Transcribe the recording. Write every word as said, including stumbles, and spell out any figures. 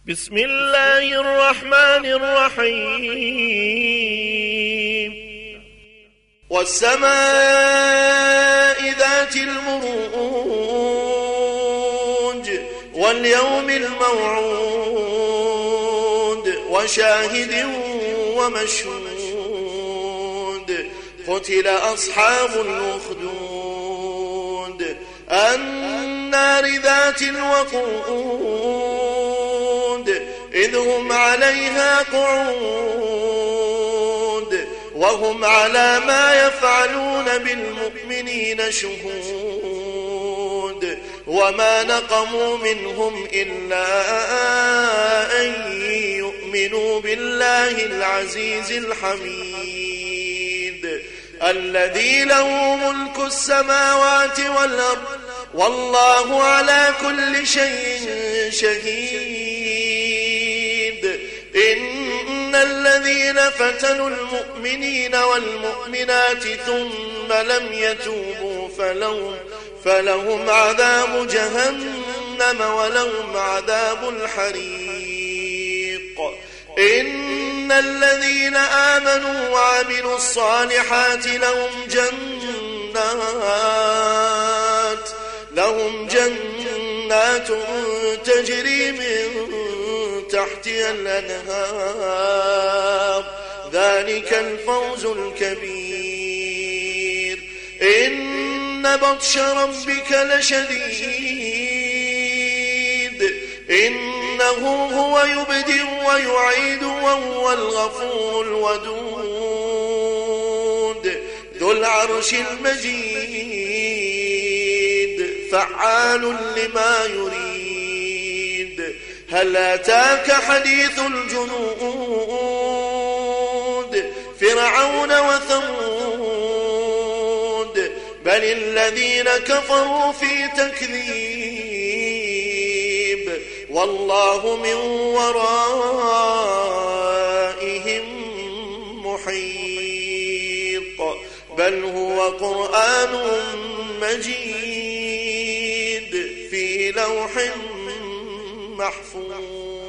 بسم الله الرحمن الرحيم والسماء ذات البروج واليوم الموعود وشاهد ومشهود قتل أصحاب الأخدود النار ذات الوقود إذ هم عليها قعود وهم على ما يفعلون بالمؤمنين شهود وما نقموا منهم إلا أن يؤمنوا بالله العزيز الحميد الذي له ملك السماوات والأرض والله على كل شيء شهيد إن الذين فتنوا المؤمنين والمؤمنات ثم لم يتوبوا فلهم, فلهم عذاب جهنم ولهم عذاب الحريق إن الذين آمنوا وعملوا الصالحات لهم جنات لهم جنات تجري من تحتها الأنهار ذلك الفوز الكبير إن بطش ربك لشديد إنه هو يبدئ ويعيد وهو الغفور الودود ذو العرش المجيد فعال لما يريد هل أتاك حديث الجنود فرعون وثمود بل الذين كفروا في تكذيب والله من ورائهم محيط بل هو قرآن مجيد في لوح محفوظ.